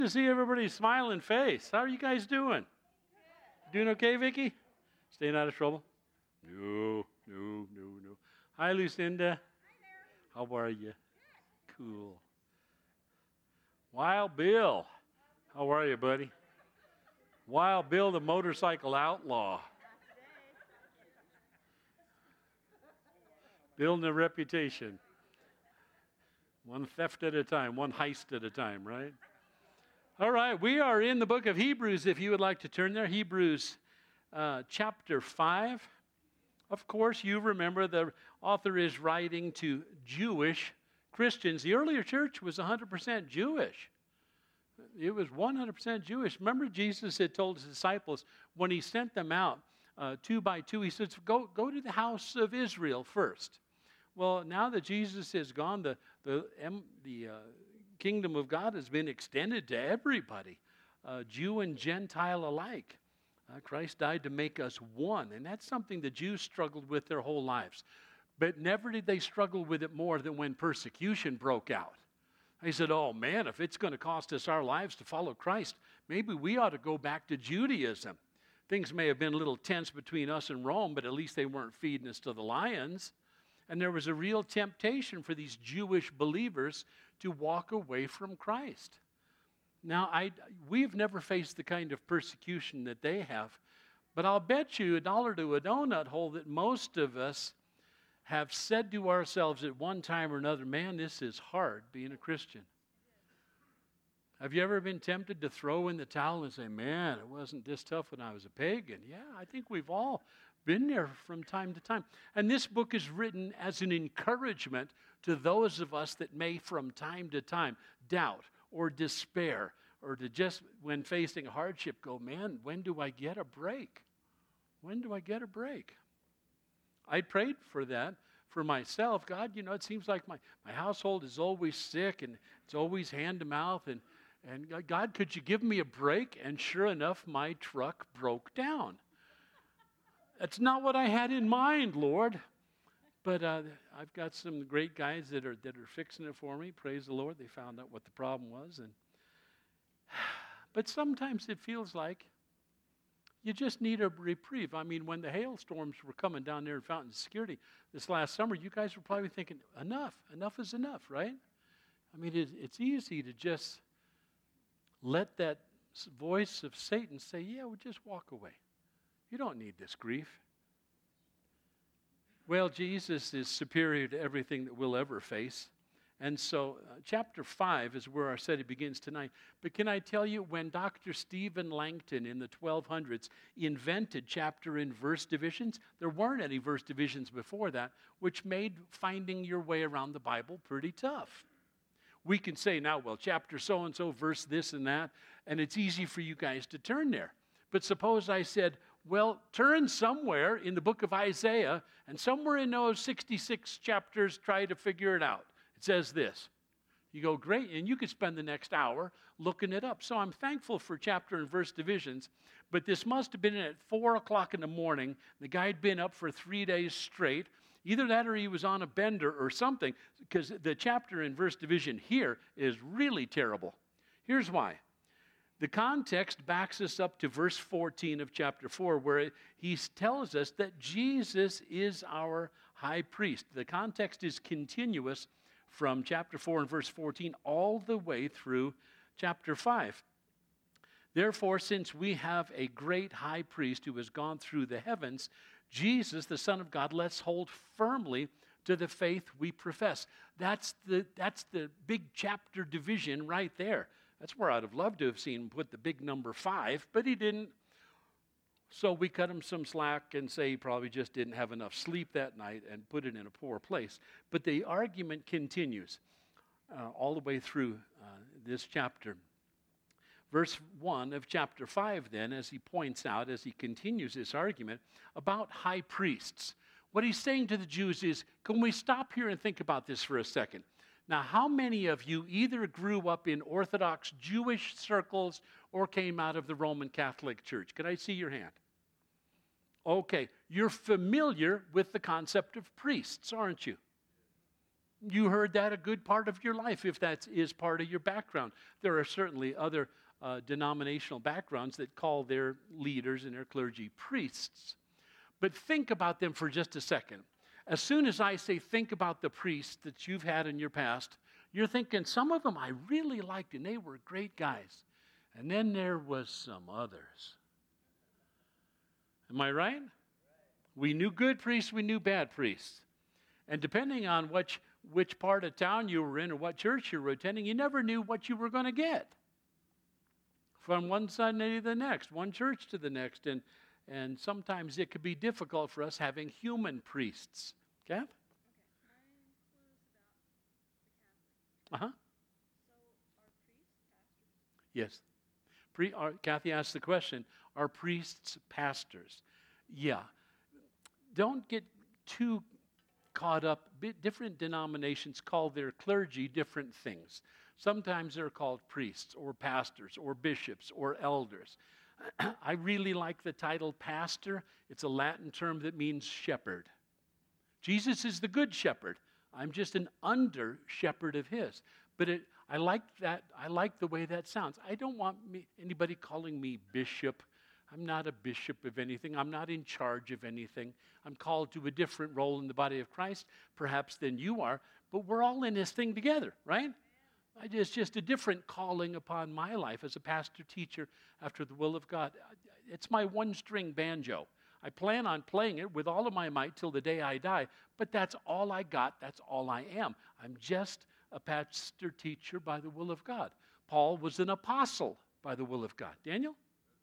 To see everybody's smiling face. How are you guys doing? Doing okay, Vicki? Staying out of trouble? No. Hi, Lucinda. How are you? Cool. Wild Bill. How are you, buddy? Wild Bill, the motorcycle outlaw. Building a reputation. One theft at a time, one heist at a time, right? All right, we are in the book of Hebrews, if you would like to turn there. Hebrews chapter 5. Of course, you remember the author is writing to Jewish Christians. The earlier church was 100% Jewish. It was 100% Jewish. Remember, Jesus had told his disciples when he sent them out two by two, he says, go to the house of Israel first. Well, now that Jesus is gone, the kingdom of God has been extended to everybody, Jew and Gentile alike. Christ died to make us one, and that's something the Jews struggled with their whole lives. But never did they struggle with it more than when persecution broke out. They said, oh man, if it's going to cost us our lives to follow Christ, maybe we ought to go back to Judaism. Things may have been a little tense between us and Rome, but at least they weren't feeding us to the lions. And there was a real temptation for these Jewish believers to walk away from Christ. Now, we've never faced the kind of persecution that they have, but I'll bet you $1 to a donut hole that most of us have said to ourselves at one time or another, man, this is hard being a Christian. Have you ever been tempted to throw in the towel and say, man, it wasn't this tough when I was a pagan? Yeah, I think we've all been there from time to time. And this book is written as an encouragement to those of us that may from time to time doubt or despair or to just when facing hardship go, man, when do I get a break? When do I get a break? I prayed for that for myself. God, it seems like my household is always sick and it's always hand to mouth. And God, could you give me a break? And sure enough, my truck broke down. That's not what I had in mind, Lord. But I've got some great guys that are fixing it for me. Praise the Lord. They found out what the problem was. But sometimes it feels like you just need a reprieve. I mean, when the hailstorms were coming down there in Fountain Security this last summer, you guys were probably thinking, enough is enough, right? I mean, it's easy to just let that voice of Satan say, yeah, well, just walk away. You don't need this grief. Well, Jesus is superior to everything that we'll ever face. And so chapter 5 is where our study begins tonight. But can I tell you, when Dr. Stephen Langton in the 1200s invented chapter and verse divisions, there weren't any verse divisions before that, which made finding your way around the Bible pretty tough. We can say now, well, chapter so-and-so, verse this and that, and it's easy for you guys to turn there. But suppose I said, well, turn somewhere in the book of Isaiah, and somewhere in those 66 chapters, try to figure it out. It says this. You go, great, and you could spend the next hour looking it up. So I'm thankful for chapter and verse divisions, but this must have been at 4 o'clock in the morning. The guy had been up for 3 days straight. Either that or he was on a bender or something, because the chapter and verse division here is really terrible. Here's why. The context backs us up to verse 14 of chapter 4, where he tells us that Jesus is our high priest. The context is continuous from chapter 4 and verse 14 all the way through chapter 5. Therefore, since we have a great high priest who has gone through the heavens, Jesus, the Son of God, let's hold firmly to the faith we profess. That's the big chapter division right there. That's where I'd have loved to have seen him put the big number 5, but he didn't. So we cut him some slack and say he probably just didn't have enough sleep that night and put it in a poor place. But the argument continues all the way through this chapter. Verse 1 of chapter 5 then, as he points out, as he continues this argument about high priests. What he's saying to the Jews is, can we stop here and think about this for a second? Now, how many of you either grew up in Orthodox Jewish circles or came out of the Roman Catholic Church? Can I see your hand? Okay, you're familiar with the concept of priests, aren't you? You heard that a good part of your life if that is part of your background. There are certainly other denominational backgrounds that call their leaders and their clergy priests. But think about them for just a second. As soon as I say think about the priests that you've had in your past, you're thinking some of them I really liked and they were great guys. And then there was some others. Am I right? We knew good priests, we knew bad priests. And depending on which part of town you were in or what church you were attending, you never knew what you were going to get. From one Sunday to the next, one church to the next. And sometimes it could be difficult for us having human priests. Okay? Okay. Mine was about the Catholic. Uh-huh. So are priests pastors? Yes. Kathy asked the question, are priests pastors? Yeah. Don't get too caught up. Different denominations call their clergy different things. Sometimes they're called priests or pastors or bishops or elders. I really like the title pastor. It's a Latin term that means shepherd. Jesus is the good shepherd. I'm just an under shepherd of his. But I like that. I like the way that sounds. I don't want anybody calling me bishop. I'm not a bishop of anything. I'm not in charge of anything. I'm called to a different role in the body of Christ, perhaps, than you are. But we're all in this thing together, right? It's just a different calling upon my life as a pastor teacher after the will of God. It's my one-string banjo. I plan on playing it with all of my might till the day I die, but that's all I got. That's all I am. I'm just a pastor teacher by the will of God. Paul was an apostle by the will of God. Daniel?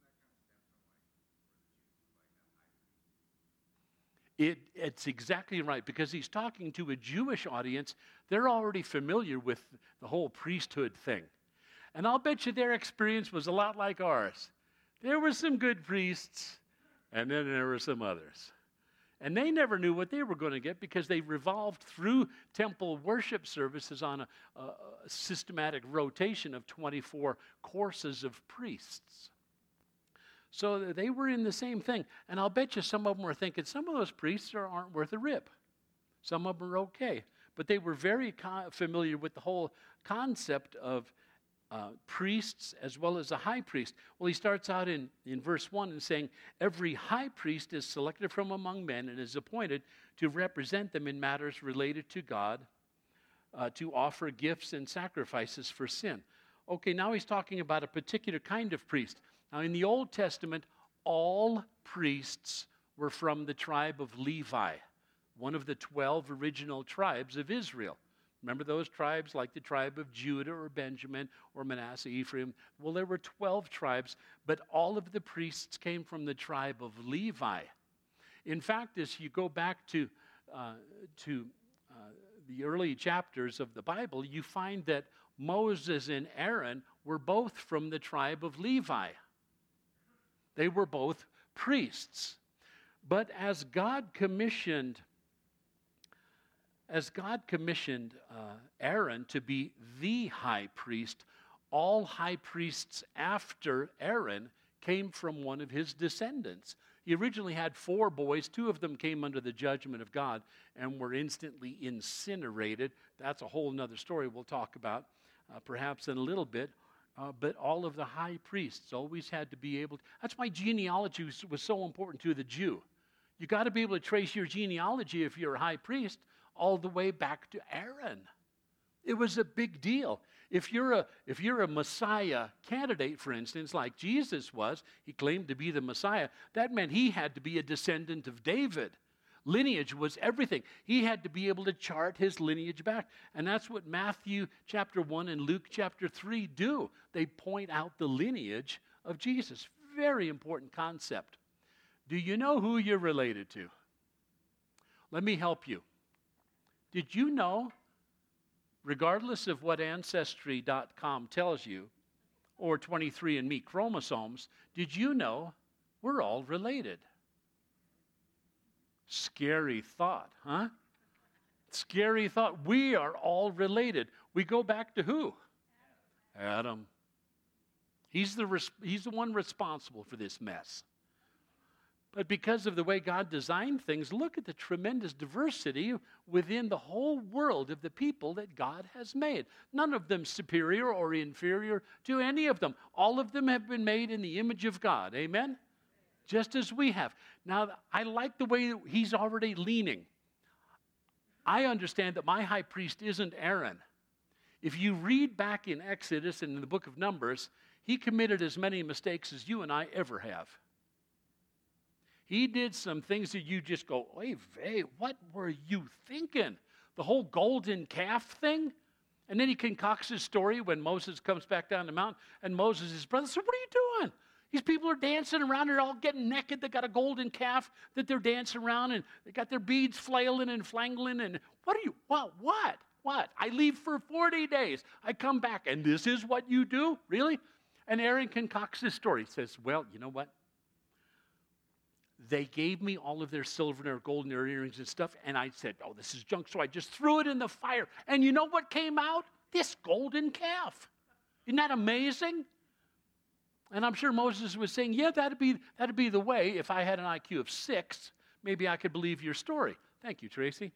It's exactly right, because he's talking to a Jewish audience. They're already familiar with the whole priesthood thing. And I'll bet you their experience was a lot like ours. There were some good priests, and then there were some others. And they never knew what they were going to get because they revolved through temple worship services on a systematic rotation of 24 courses of priests. So they were in the same thing. And I'll bet you some of them were thinking, some of those priests aren't worth a rip. Some of them are okay. But they were very familiar with the whole concept of priests as well as a high priest. Well, he starts out in verse 1 and saying, every high priest is selected from among men and is appointed to represent them in matters related to God, to offer gifts and sacrifices for sin. Okay, now he's talking about a particular kind of priest. Now, in the Old Testament, all priests were from the tribe of Levi, one of the 12 original tribes of Israel. Remember those tribes like the tribe of Judah or Benjamin or Manasseh, Ephraim? Well, there were 12 tribes, but all of the priests came from the tribe of Levi. In fact, as you go back to the early chapters of the Bible, you find that Moses and Aaron were both from the tribe of Levi. They were both priests. But as God commissioned Aaron to be the high priest, all high priests after Aaron came from one of his descendants. He originally had 4 boys. 2 of them came under the judgment of God and were instantly incinerated. That's a whole other story we'll talk about perhaps in a little bit. But all of the high priests always had to be able to. That's why genealogy was so important to the Jew. You got to be able to trace your genealogy if you're a high priest all the way back to Aaron. It was a big deal. If you're a Messiah candidate, for instance, like Jesus was, he claimed to be the Messiah, that meant he had to be a descendant of David. Lineage was everything. He had to be able to chart his lineage back. And that's what Matthew chapter 1 and Luke chapter 3 do. They point out the lineage of Jesus. Very important concept. Do you know who you're related to? Let me help you. Did you know, regardless of what Ancestry.com tells you, or 23andMe chromosomes, did you know we're all related? Scary thought, huh? Scary thought. We are all related. We go back to who? Adam. He's the one responsible for this mess. But because of the way God designed things, look at the tremendous diversity within the whole world of the people that God has made. None of them superior or inferior to any of them. All of them have been made in the image of God. Amen? Just as we have. Now, I like the way that he's already leaning. I understand that my high priest isn't Aaron. If you read back in Exodus and in the book of Numbers, he committed as many mistakes as you and I ever have. He did some things that you just go, hey, what were you thinking? The whole golden calf thing? And then he concocts his story when Moses comes back down the mountain, and Moses, his brother, said, what are you doing? These people are dancing around. They're all getting naked. They got a golden calf that they're dancing around, and they got their beads flailing and flangling. And what? I leave for 40 days. I come back, and this is what you do? Really? And Aaron concocts his story. He says, well, you know what? They gave me all of their silver and their golden earrings and stuff, and I said, oh, this is junk, so I just threw it in the fire. And you know what came out? This golden calf. Isn't that amazing? And I'm sure Moses was saying, yeah, that'd be the way. If I had an IQ of 6, maybe I could believe your story. Thank you, Tracy.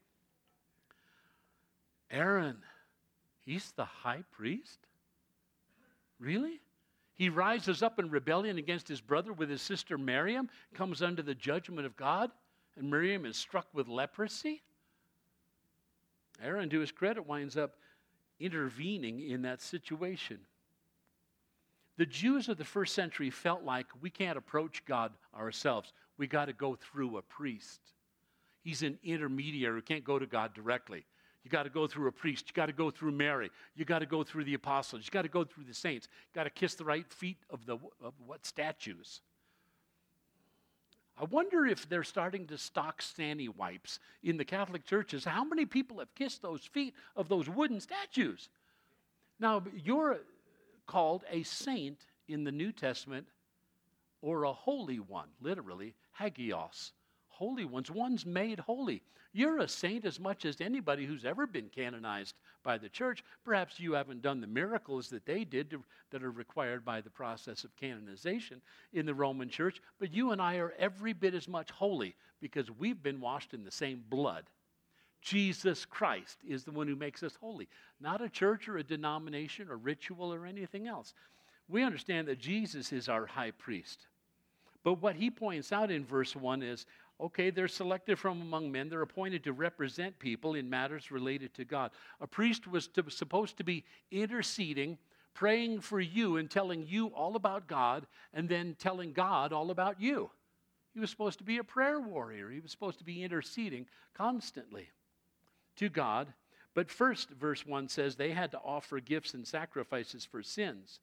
Aaron, he's the high priest? Really? He rises up in rebellion against his brother with his sister Miriam, comes under the judgment of God, and Miriam is struck with leprosy? Aaron, to his credit, winds up intervening in that situation. The Jews of the first century felt like we can't approach God ourselves. We got to go through a priest. He's an intermediary who can't go to God directly. You got to go through a priest. You got to go through Mary. You got to go through the apostles. You got to go through the saints. You got to kiss the right feet of what statues? I wonder if they're starting to stock Stanny wipes in the Catholic churches. How many people have kissed those feet of those wooden statues? Now, you're called a saint in the New Testament, or a holy one, literally, hagios. Holy ones, one's made holy. You're a saint as much as anybody who's ever been canonized by the church. Perhaps you haven't done the miracles that they did that are required by the process of canonization in the Roman church, but you and I are every bit as much holy because we've been washed in the same blood. Jesus Christ is the one who makes us holy, not a church or a denomination or ritual or anything else. We understand that Jesus is our high priest. But what he points out in verse 1 is, okay, they're selected from among men. They're appointed to represent people in matters related to God. A priest was supposed to be interceding, praying for you and telling you all about God, and then telling God all about you. He was supposed to be a prayer warrior. He was supposed to be interceding constantly to God. But first, verse 1 says they had to offer gifts and sacrifices for sins.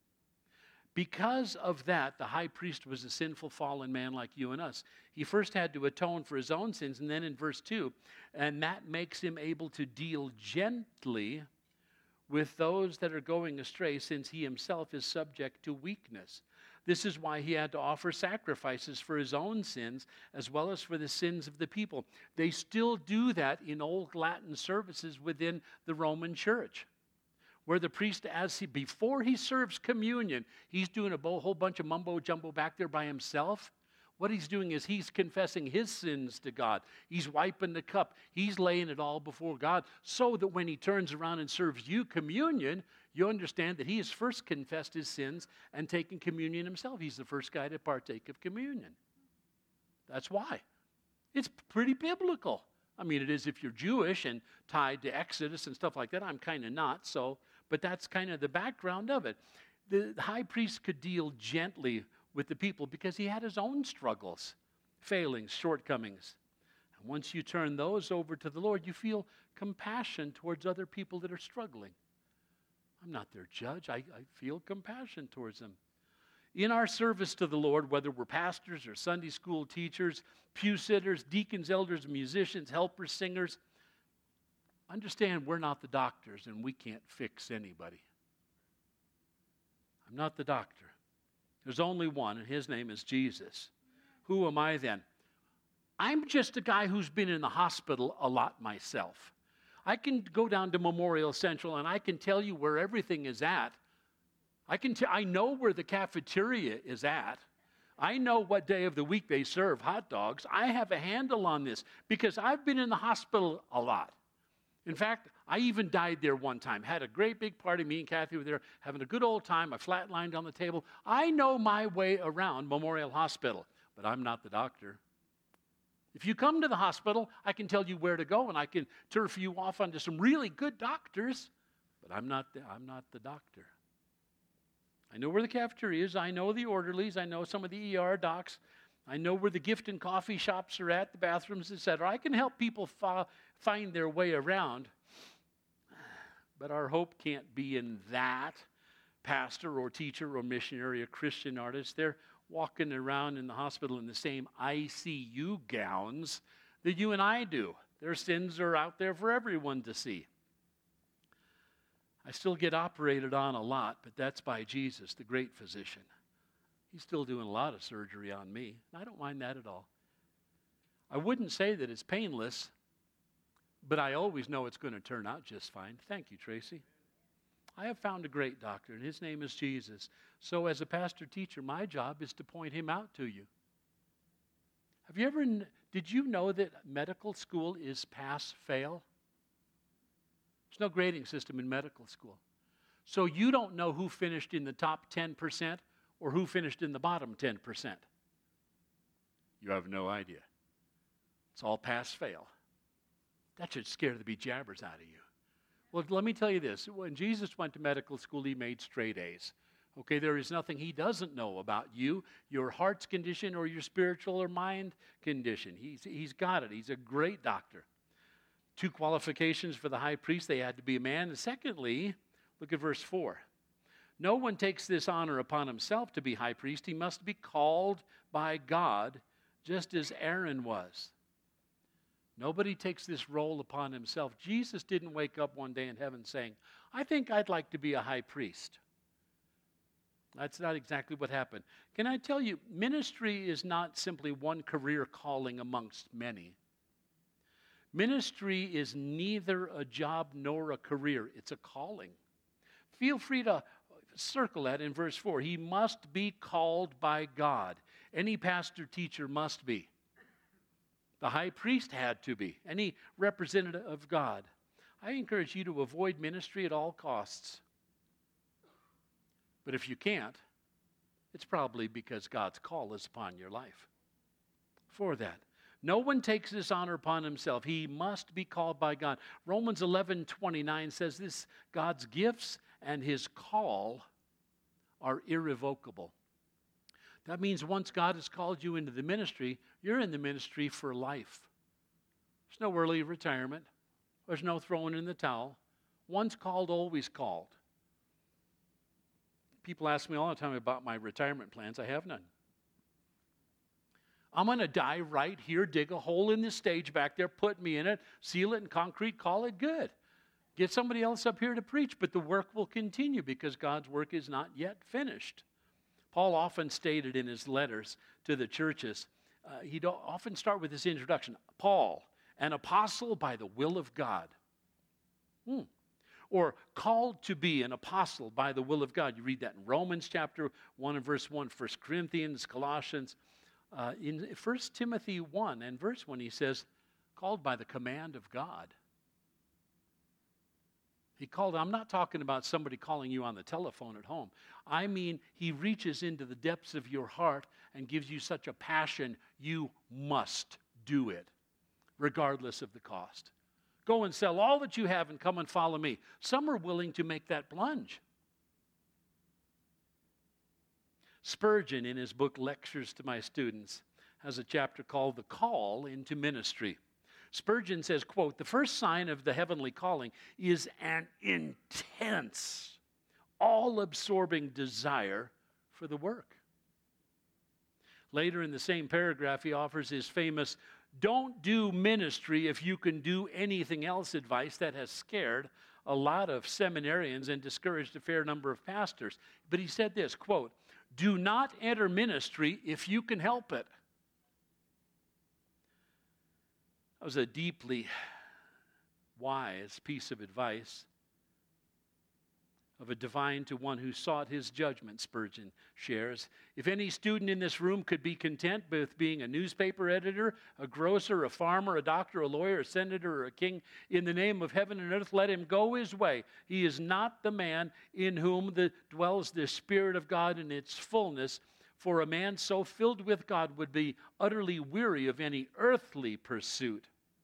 Because of that, the high priest was a sinful, fallen man like you and us. He first had to atone for his own sins, and then in verse 2, and that makes him able to deal gently with those that are going astray, since he himself is subject to weakness. This is why he had to offer sacrifices for his own sins as well as for the sins of the people. They still do that in old Latin services within the Roman church, where the priest, before he serves communion, he's doing a whole bunch of mumbo-jumbo back there by himself. What he's doing is he's confessing his sins to God. He's wiping the cup. He's laying it all before God so that when he turns around and serves you communion, you understand that he has first confessed his sins and taken communion himself. He's the first guy to partake of communion. That's why. It's pretty biblical. I mean, it is if you're Jewish and tied to Exodus and stuff like that. I'm kind of not, but that's kind of the background of it. The high priest could deal gently with the people because he had his own struggles, failings, shortcomings. And once you turn those over to the Lord, you feel compassion towards other people that are struggling. I'm not their judge. I feel compassion towards them. In our service to the Lord, whether we're pastors or Sunday school teachers, pew sitters, deacons, elders, musicians, helpers, singers, understand we're not the doctors and we can't fix anybody. I'm not the doctor. There's only one, and his name is Jesus. Who am I then? I'm just a guy who's been in the hospital a lot myself. I can go down to Memorial Central and I can tell you where everything is at. I know where the cafeteria is at. I know what day of the week they serve hot dogs. I have a handle on this because I've been in the hospital a lot. In fact, I even died there one time. Had a great big party. Me and Kathy were there having a good old time. I flatlined on the table. I know my way around Memorial Hospital, but I'm not the doctor. If you come to the hospital, I can tell you where to go, and I can turf you off onto some really good doctors, but I'm not the doctor. I know where the cafeteria is. I know the orderlies. I know some of the ER docs. I know where the gift and coffee shops are at, the bathrooms, etc. I can help people find their way around. But our hope can't be in that pastor or teacher or missionary or Christian artist. They're walking around in the hospital in the same ICU gowns that you and I do. Their sins are out there for everyone to see. I still get operated on a lot, but that's by Jesus, the great physician. He's still doing a lot of surgery on me, and I don't mind that at all. I wouldn't say that it's painless, but I always know it's going to turn out just fine. Thank you, Tracy. I have found a great doctor, and his name is Jesus. So as a pastor-teacher, my job is to point him out to you. Did you know that medical school is pass-fail? There's no grading system in medical school. So you don't know who finished in the top 10% or who finished in the bottom 10%. You have no idea. It's all pass-fail. That should scare the bejabbers out of you. Well, let me tell you this. When Jesus went to medical school, he made straight A's. Okay, there is nothing he doesn't know about you, your heart's condition, or your spiritual or mind condition. He's got it. He's a great doctor. 2 qualifications for the high priest. They had to be a man. And secondly, look at verse 4. No one takes this honor upon himself to be high priest. He must be called by God, just as Aaron was. Nobody takes this role upon himself. Jesus didn't wake up one day in heaven saying, I think I'd like to be a high priest. That's not exactly what happened. Can I tell you, ministry is not simply one career calling amongst many. Ministry is neither a job nor a career. It's a calling. Feel free to circle that in verse 4. He must be called by God. Any pastor teacher must be. The high priest had to be. Any representative of God. I encourage you to avoid ministry at all costs. But if you can't, it's probably because God's call is upon your life. For that. No one takes this honor upon himself. He must be called by God. Romans 11:29 says this, God's gifts and his call are irrevocable. That means once God has called you into the ministry, you're in the ministry for life. There's no early retirement. There's no throwing in the towel. Once called, always called. People ask me all the time about my retirement plans. I have none. I'm going to die right here, dig a hole in this stage back there, put me in it, seal it in concrete, call it good. Get somebody else up here to preach, but the work will continue because God's work is not yet finished. Paul often stated in his letters to the churches, he'd often start with this introduction, Paul, an apostle by the will of God. Or called to be an apostle by the will of God. You read that in Romans chapter 1 and verse 1, 1 Corinthians, Colossians. In 1 Timothy 1 and verse 1, he says, called by the command of God. I'm not talking about somebody calling you on the telephone at home. I mean, he reaches into the depths of your heart and gives you such a passion, you must do it, regardless of the cost. Go and sell all that you have and come and follow me. Some are willing to make that plunge. Spurgeon, in his book Lectures to My Students, has a chapter called The Call into Ministry. Spurgeon says, quote, the first sign of the heavenly calling is an intense, all-absorbing desire for the work. Later in the same paragraph, he offers his famous, don't do ministry if you can do anything else advice that has scared a lot of seminarians and discouraged a fair number of pastors. But he said this, quote, do not enter ministry if you can help it. That was a deeply wise piece of advice. of a divine to one who sought his judgment, Spurgeon shares. If any student in this room could be content with being a newspaper editor, a grocer, a farmer, a doctor, a lawyer, a senator, or a king, in the name of heaven and earth, let him go his way. He is not the man in whom dwells the Spirit of God in its fullness, for a man so filled with God would be utterly weary of any earthly pursuit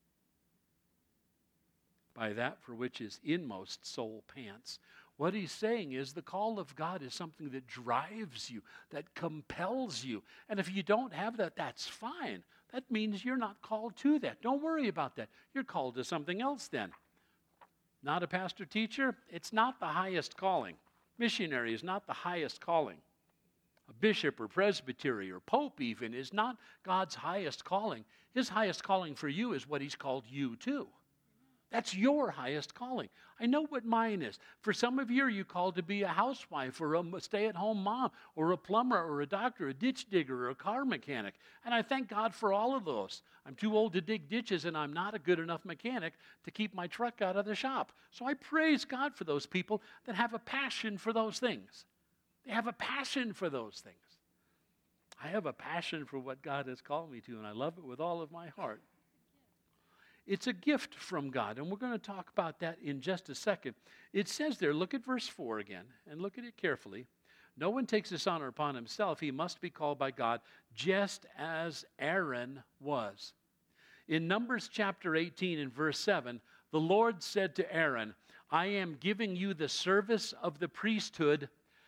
by that for which his inmost soul pants. What he's saying is the call of God is something that drives you, that compels you. And if you don't have that, that's fine. That means you're not called to that. Don't worry about that. You're called to something else then. Not a pastor teacher, it's not the highest calling. Missionary is not the highest calling. A bishop or presbytery or pope even is not God's highest calling. His highest calling for you is what he's called you to. That's your highest calling. I know what mine is. For some of you, you're called to be a housewife or a stay-at-home mom or a plumber or a doctor, a ditch digger or a car mechanic. And I thank God for all of those. I'm too old to dig ditches and I'm not a good enough mechanic to keep my truck out of the shop. So I praise God for those people that have a passion for those things. They have a passion for those things. I have a passion for what God has called me to, and I love it with all of my heart. It's a gift from God, and we're going to talk about that in just a second. It says there, look at verse 4 again, and look at it carefully. No one takes this honor upon himself. He must be called by God, just as Aaron was. In Numbers chapter 18 and verse 7, the Lord said to Aaron, I am giving you the service of the priesthood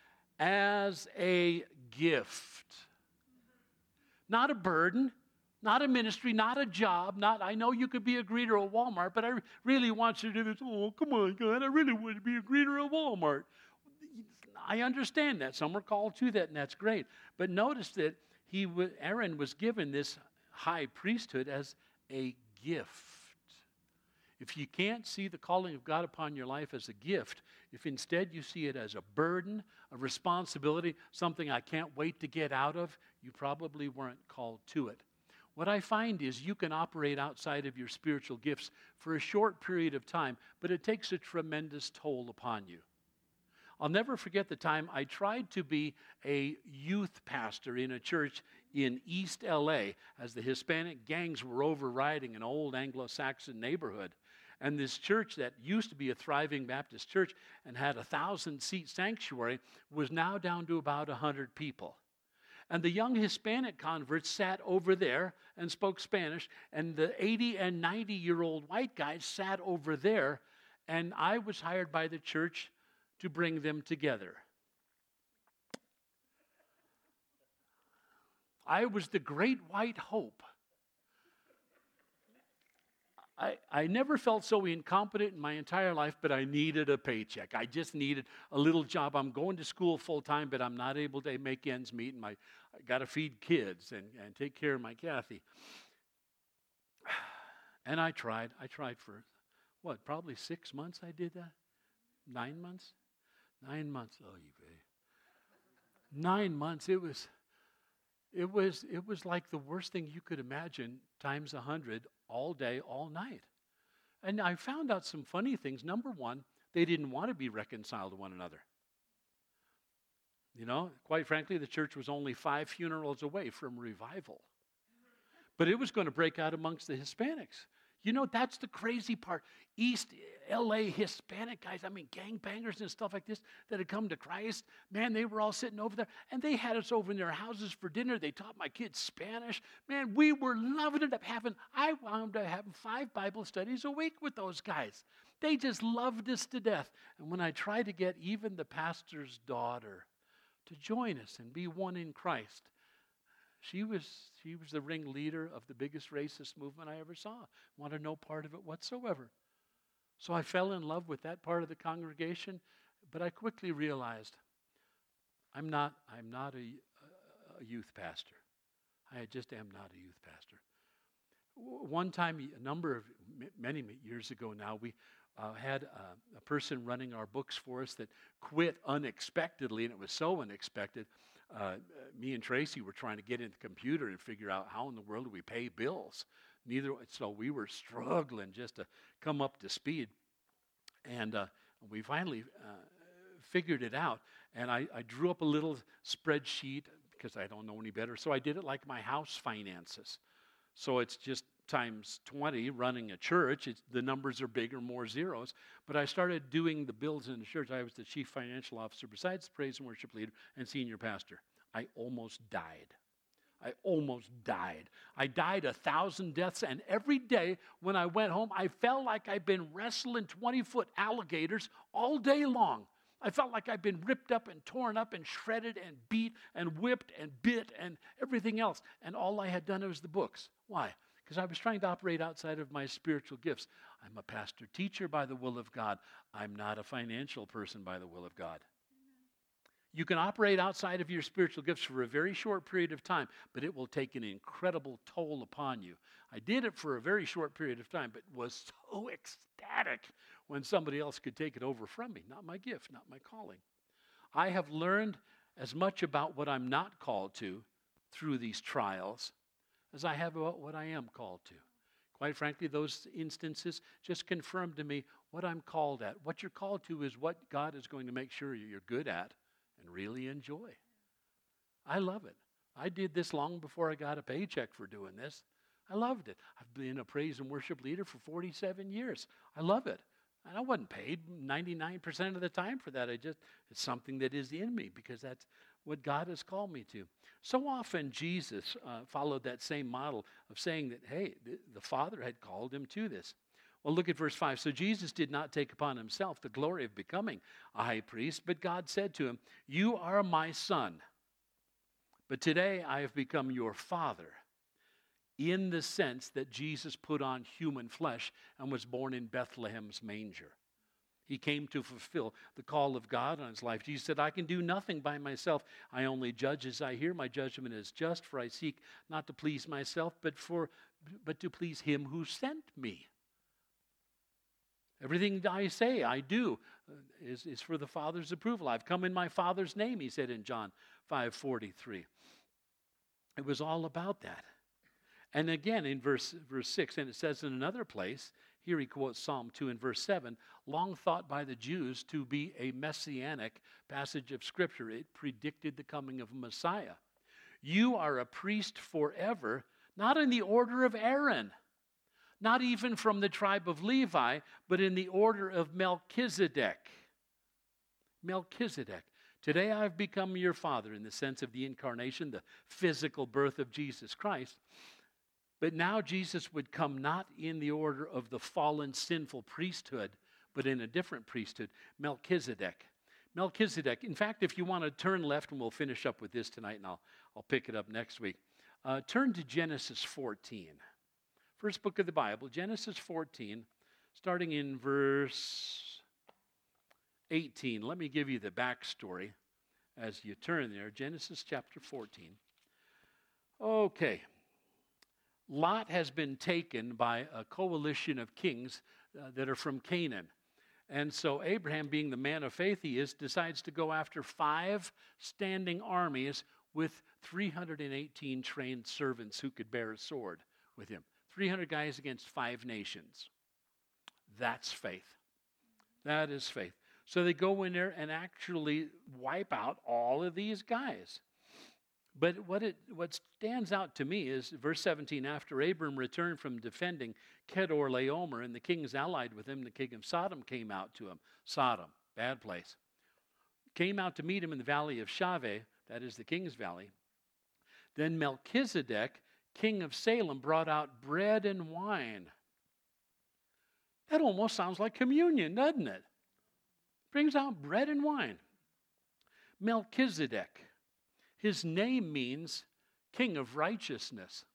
as a gift. Not a burden. Not a ministry, not a job, I know you could be a greeter at Walmart, but I really want you to do this. Oh, come on, God, I really want to be a greeter at Walmart. I understand that. Some are called to that, and that's great. But notice that Aaron was given this high priesthood as a gift. If you can't see the calling of God upon your life as a gift, if instead you see it as a burden, a responsibility, something I can't wait to get out of, you probably weren't called to it. What I find is you can operate outside of your spiritual gifts for a short period of time, but it takes a tremendous toll upon you. I'll never forget the time I tried to be a youth pastor in a church in East LA as the Hispanic gangs were overriding an old Anglo-Saxon neighborhood. And this church that used to be a thriving Baptist church and had a 1,000-seat sanctuary was now down to about 100 people. And the young Hispanic converts sat over there and spoke Spanish, and the 80 and 90-year-old white guys sat over there, and I was hired by the church to bring them together. I was the great white hope. I never felt so incompetent in my entire life, but I needed a paycheck. I just needed a little job. I'm going to school full time, but I'm not able to make ends meet, and I got to feed kids and take care of my Kathy. And I tried. I tried for, probably 6 months I did that? 9 months? 9 months. Oh, you babe. 9 months. It was like the worst thing you could imagine times 100 all day, all night. And I found out some funny things. Number one, they didn't want to be reconciled to one another. You know, quite frankly, the church was only 5 funerals away from revival. But it was going to break out amongst the Hispanics. You know, that's the crazy part. East LA Hispanic guys, gangbangers and stuff like this that had come to Christ, man, they were all sitting over there, and they had us over in their houses for dinner. They taught my kids Spanish. Man, we were loving it up. I wound up having 5 Bible studies a week with those guys. They just loved us to death. And when I tried to get even the pastor's daughter to join us and be one in Christ, she was the ringleader of the biggest racist movement I ever saw. Wanted no part of it whatsoever. So I fell in love with that part of the congregation, but I quickly realized I'm not a youth pastor. I just am not a youth pastor. One time, many years ago now, we had a person running our books for us that quit unexpectedly, and it was so unexpected. Me and Tracy were trying to get in the computer and figure out how in the world do we pay bills. So we were struggling just to come up to speed. And we finally figured it out. And I drew up a little spreadsheet because I don't know any better. So I did it like my house finances. So it's just times 20 running a church. The numbers are bigger, more zeros. But I started doing the bills in the church. I was the chief financial officer besides the praise and worship leader and senior pastor. I almost died. I died 1,000 deaths, and every day when I went home, I felt like I'd been wrestling 20-foot alligators all day long. I felt like I'd been ripped up and torn up and shredded and beat and whipped and bit and everything else. And all I had done was the books. Why? Because I was trying to operate outside of my spiritual gifts. I'm a pastor teacher by the will of God. I'm not a financial person by the will of God. You can operate outside of your spiritual gifts for a very short period of time, but it will take an incredible toll upon you. I did it for a very short period of time, but was so ecstatic when somebody else could take it over from me. Not my gift, not my calling. I have learned as much about what I'm not called to through these trials as I have about what I am called to. Quite frankly, those instances just confirmed to me what I'm called at. What you're called to is what God is going to make sure you're good at and really enjoy. I love it. I did this long before I got a paycheck for doing this. I loved it. I've been a praise and worship leader for 47 years. I love it. And I wasn't paid 99% of the time for that. It's something that is in me because that's what God has called me to. So often Jesus followed that same model of saying that, hey, the Father had called him to this. Well, look at verse 5. So Jesus did not take upon himself the glory of becoming a high priest, but God said to him, you are my son, but today I have become your father, in the sense that Jesus put on human flesh and was born in Bethlehem's manger. He came to fulfill the call of God on his life. Jesus said, I can do nothing by myself. I only judge as I hear. My judgment is just, for I seek not to please myself, but to please him who sent me. Everything I say, I do, is for the Father's approval. I've come in my Father's name, he said in John 5:43. It was all about that. And again in verse 6, and it says in another place, here he quotes Psalm 2 in verse 7, long thought by the Jews to be a messianic passage of Scripture. It predicted the coming of Messiah. You are a priest forever, not in the order of Aaron, not even from the tribe of Levi, but in the order of Melchizedek. Melchizedek. Today I've become your father in the sense of the incarnation, the physical birth of Jesus Christ. But now Jesus would come not in the order of the fallen, sinful priesthood, but in a different priesthood, Melchizedek. Melchizedek. In fact, if you want to turn left, and we'll finish up with this tonight, and I'll pick it up next week. Turn to Genesis 14. First book of the Bible, Genesis 14, starting in verse 18. Let me give you the backstory as you turn there. Genesis chapter 14. Okay. Lot has been taken by a coalition of kings that are from Canaan. And so Abraham, being the man of faith he is, decides to go after 5 standing armies with 318 trained servants who could bear a sword with him. 300 guys against 5 nations. That's faith. That is faith. So they go in there and actually wipe out all of these guys. But what stands out to me is verse 17, after Abram returned from defending Kedorlaomer and the kings allied with him, the king of Sodom came out to him. Sodom, bad place. Came out to meet him in the valley of Shaveh, that is the king's valley. Then Melchizedek, king of Salem, brought out bread and wine. That almost sounds like communion, doesn't it? Brings out bread and wine. Melchizedek. His name means king of righteousness.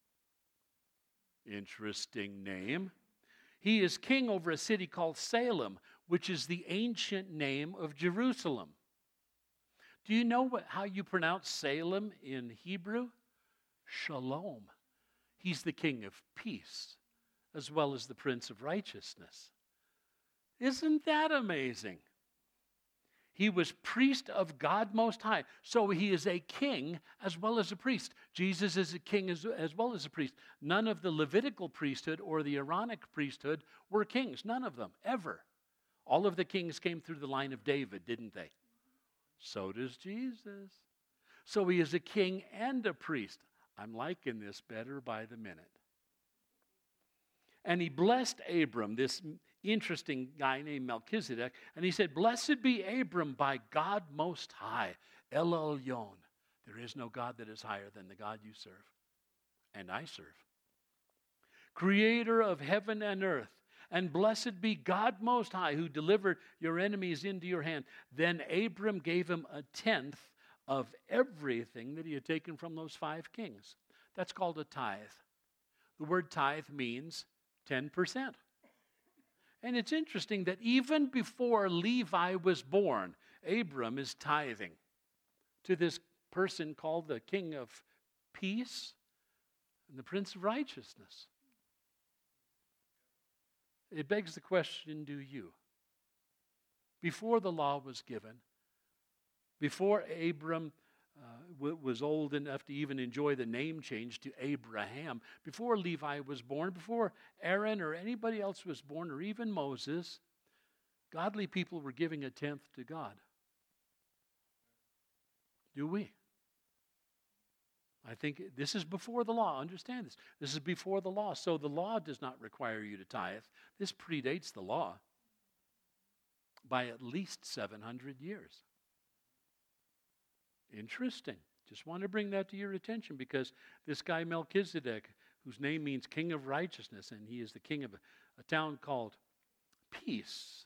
Interesting name. He is king over a city called Salem, which is the ancient name of Jerusalem. Do you know how you pronounce Salem in Hebrew? Shalom. He's the king of peace, as well as the prince of righteousness. Isn't that amazing? He was priest of God Most High. So he is a king as well as a priest. Jesus is a king as well as a priest. None of the Levitical priesthood or the Aaronic priesthood were kings. None of them, ever. All of the kings came through the line of David, didn't they? So does Jesus. So he is a king and a priest. I'm liking this better by the minute. And he blessed Abram, this interesting guy named Melchizedek, and he said, "Blessed be Abram by God Most High, El Elyon." There is no God that is higher than the God you serve, and I serve. "Creator of heaven and earth, and blessed be God Most High, who delivered your enemies into your hand." Then Abram gave him a tenth of everything that he had taken from those 5 kings. That's called a tithe. The word tithe means 10%. And it's interesting that even before Levi was born, Abram is tithing to this person called the King of Peace and the Prince of Righteousness. It begs the question, do you? Before the law was given, before Abram was old enough to even enjoy the name change to Abraham, before Levi was born, before Aaron or anybody else was born, or even Moses, godly people were giving a tenth to God. Do we? I think this is before the law. Understand this. This is before the law. So the law does not require you to tithe. This predates the law by at least 700 years. Interesting. Just want to bring that to your attention because this guy Melchizedek, whose name means King of Righteousness, and he is the king of a town called Peace,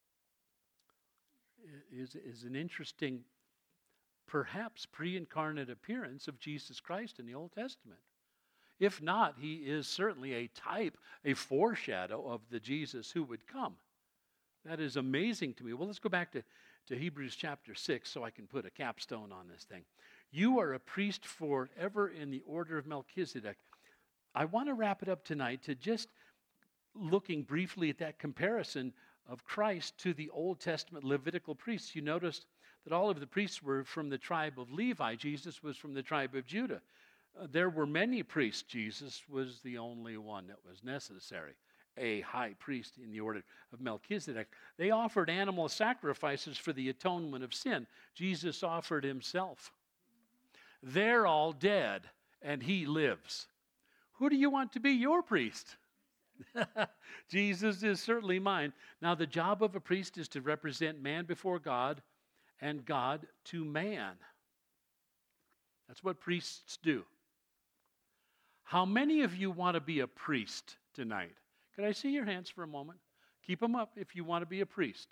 is an interesting, perhaps pre-incarnate appearance of Jesus Christ in the Old Testament. If not, he is certainly a type, a foreshadow of the Jesus who would come. That is amazing to me. Well, let's go back to Hebrews chapter 6 so I can put a capstone on this thing. You are a priest forever in the order of Melchizedek. I want to wrap it up tonight to just looking briefly at that comparison of Christ to the Old Testament Levitical priests. You noticed that all of the priests were from the tribe of Levi. Jesus was from the tribe of Judah. There were many priests. Jesus was the only one that was necessary, a high priest in the order of Melchizedek. They offered animal sacrifices for the atonement of sin. Jesus offered himself. They're all dead, and he lives. Who do you want to be your priest? Jesus is certainly mine. Now, the job of a priest is to represent man before God and God to man. That's what priests do. How many of you want to be a priest tonight? Could I see your hands for a moment? Keep them up if you want to be a priest.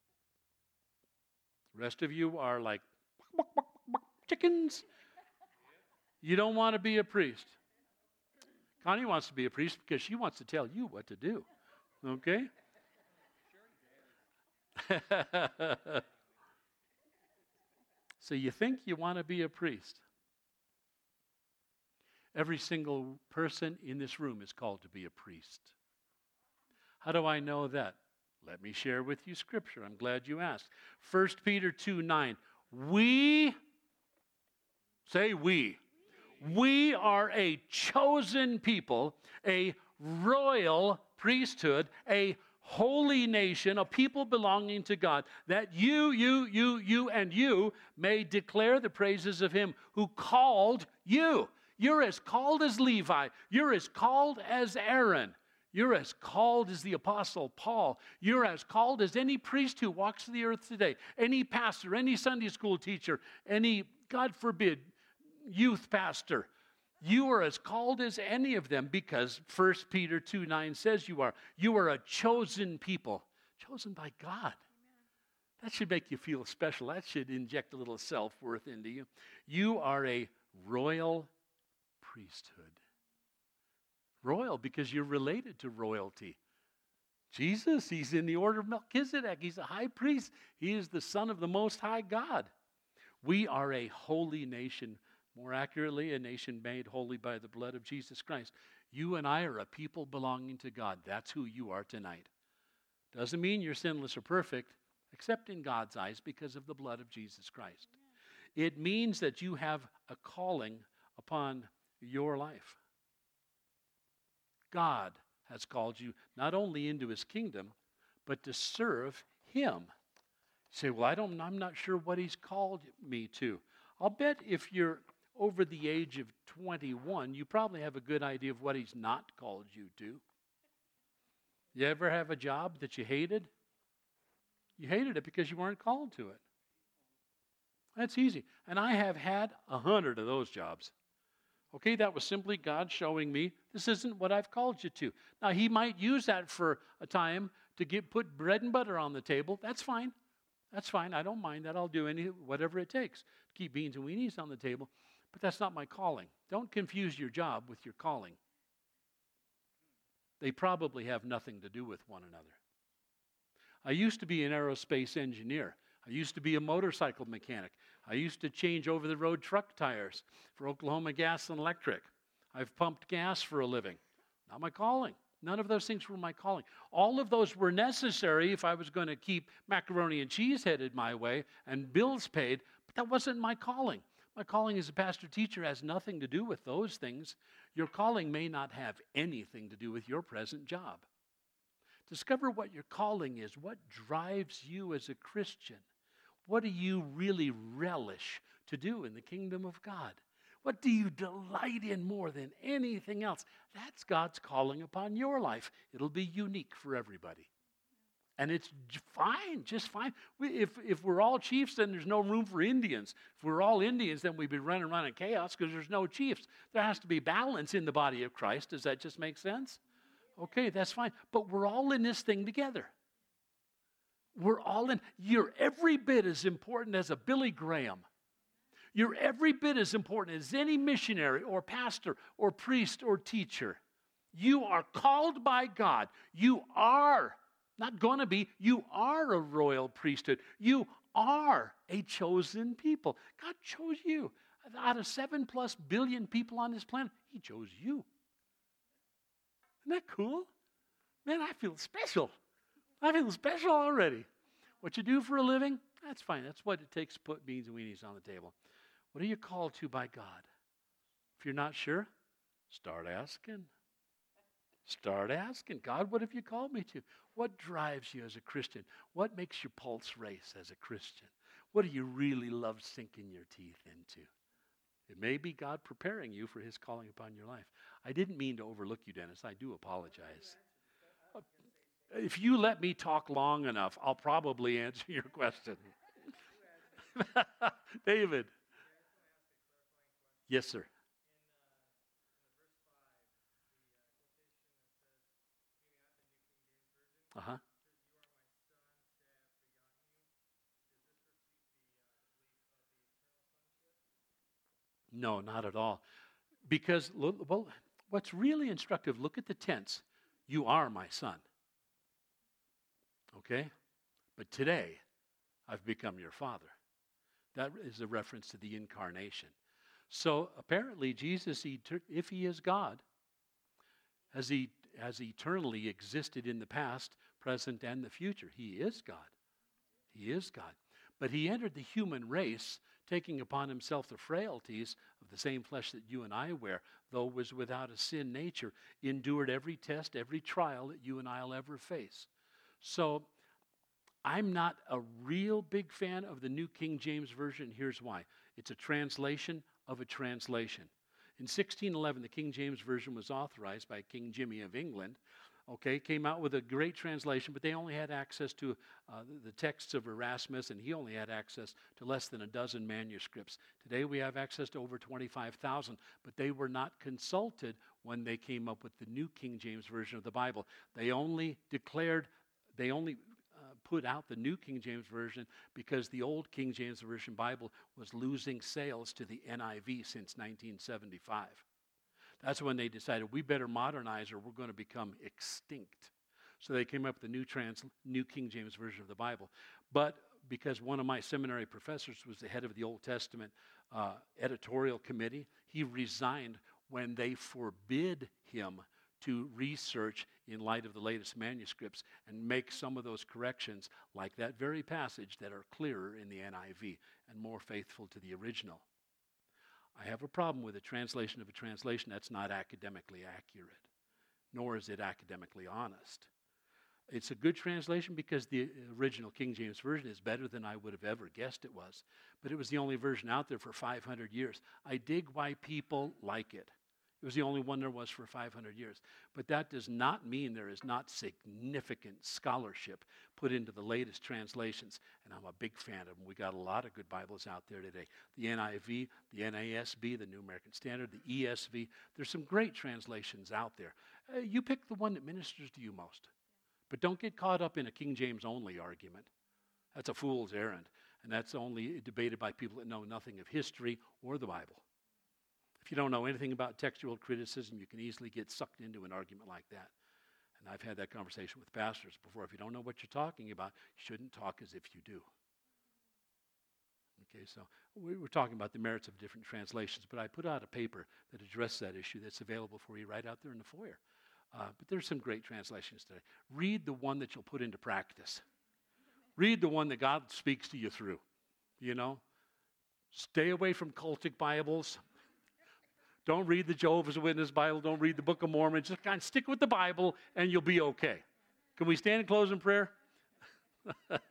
The rest of you are like chickens. You don't want to be a priest. Connie wants to be a priest because she wants to tell you what to do. Okay? So you think you want to be a priest. Every single person in this room is called to be a priest. How do I know that? Let me share with you Scripture. I'm glad you asked. 1 Peter 2:9. We are a chosen people, a royal priesthood, a holy nation, a people belonging to God, that you, and you may declare the praises of him who called you. You're as called as Levi. You're as called as Aaron. You're as called as the Apostle Paul. You're as called as any priest who walks the earth today, any pastor, any Sunday school teacher, any, God forbid, youth pastor. You are as called as any of them because 1 Peter 2:9 says you are. You are a chosen people, chosen by God. That should make you feel special. That should inject a little self-worth into you. You are a royal priesthood. Royal because you're related to royalty. Jesus, he's in the order of Melchizedek. He's a high priest. He is the Son of the Most High God. We are a holy nation. More accurately, a nation made holy by the blood of Jesus Christ. You and I are a people belonging to God. That's who you are tonight. Doesn't mean you're sinless or perfect, except in God's eyes because of the blood of Jesus Christ. It means that you have a calling upon your life. God has called you not only into his kingdom, but to serve Him. You say, well, I'm not sure what He's called me to. I'll bet if you're over the age of 21, you probably have a good idea of what He's not called you to. You ever have a job that you hated? You hated it because you weren't called to it. That's easy. And I have had 100 of those jobs. Okay, that was simply God showing me this isn't what I've called you to. Now, He might use that for a time to put bread and butter on the table. That's fine. That's fine. I don't mind that. I'll do whatever it takes to keep beans and weenies on the table. But that's not my calling. Don't confuse your job with your calling. They probably have nothing to do with one another. I used to be an aerospace engineer. I used to be a motorcycle mechanic. I used to change over-the-road truck tires for Oklahoma Gas and Electric. I've pumped gas for a living. Not my calling. None of those things were my calling. All of those were necessary if I was going to keep macaroni and cheese headed my way and bills paid, but that wasn't my calling. My calling as a pastor-teacher has nothing to do with those things. Your calling may not have anything to do with your present job. Discover what your calling is. What drives you as a Christian? What do you really relish to do in the kingdom of God? What do you delight in more than anything else? That's God's calling upon your life. It'll be unique for everybody. And it's fine, just fine. If we're all chiefs, then there's no room for Indians. If we're all Indians, then we'd be running around in chaos because there's no chiefs. There has to be balance in the body of Christ. Does that just make sense? Okay, that's fine. But we're all in this thing together. We're all in. You're every bit as important as a Billy Graham. You're every bit as important as any missionary or pastor or priest or teacher. You are called by God. You are, not going to be, you are a royal priesthood. You are a chosen people. God chose you. Out of 7+ billion people on this planet, He chose you. Isn't that cool? Man, I feel special. I feel special already. What you do for a living, that's fine. That's what it takes to put beans and weenies on the table. What are you called to by God? If you're not sure, start asking. Start asking. God, what have you called me to? What drives you as a Christian? What makes your pulse race as a Christian? What do you really love sinking your teeth into? It may be God preparing you for His calling upon your life. I didn't mean to overlook you, Dennis. I do apologize. If you let me talk long enough, I'll probably answer your question. David. Yes, sir. Uh-huh. No, not at all. Because, well, what's really instructive, look at the tense. You are my son. Okay? But today, I've become your father. That is a reference to the incarnation. So apparently, Jesus, if He is God, has eternally existed in the past, present, and the future. He is God. He is God. But He entered the human race, taking upon Himself the frailties of the same flesh that you and I wear, though was without a sin nature, endured every test, every trial that you and I will ever face. So I'm not a real big fan of the New King James Version. Here's why. It's a translation of a translation. In 1611, the King James Version was authorized by King Jimmy of England. Okay, came out with a great translation, but they only had access to the texts of Erasmus, and he only had access to less than a dozen manuscripts. Today we have access to over 25,000, but they were not consulted when they came up with the New King James Version of the Bible. They only put out the New King James Version because the old King James Version Bible was losing sales to the NIV since 1975. That's when they decided we better modernize or we're going to become extinct. So they came up with the New King James Version of the Bible. But because one of my seminary professors was the head of the Old Testament editorial committee, he resigned when they forbid him to research in light of the latest manuscripts and make some of those corrections like that very passage that are clearer in the NIV and more faithful to the original. I have a problem with a translation of a translation that's not academically accurate, nor is it academically honest. It's a good translation because the original King James Version is better than I would have ever guessed it was. But it was the only version out there for 500 years. I dig why people like it. It was the only one there was for 500 years. But that does not mean there is not significant scholarship put into the latest translations. And I'm a big fan of them. We got a lot of good Bibles out there today. The NIV, the NASB, the New American Standard, the ESV. There's some great translations out there. You pick the one that ministers to you most. But don't get caught up in a King James only argument. That's a fool's errand. And that's only debated by people that know nothing of history or the Bible. If you don't know anything about textual criticism, you can easily get sucked into an argument like that. And I've had that conversation with pastors before. If you don't know what you're talking about, you shouldn't talk as if you do. Okay, so we were talking about the merits of different translations, but I put out a paper that addressed that issue that's available for you right out there in the foyer. But there's some great translations today. Read the one that you'll put into practice. Read the one that God speaks to you through. You know? Stay away from cultic Bibles. Don't read the Jehovah's Witness Bible. Don't read the Book of Mormon. Just kind of stick with the Bible and you'll be okay. Can we stand and close in prayer?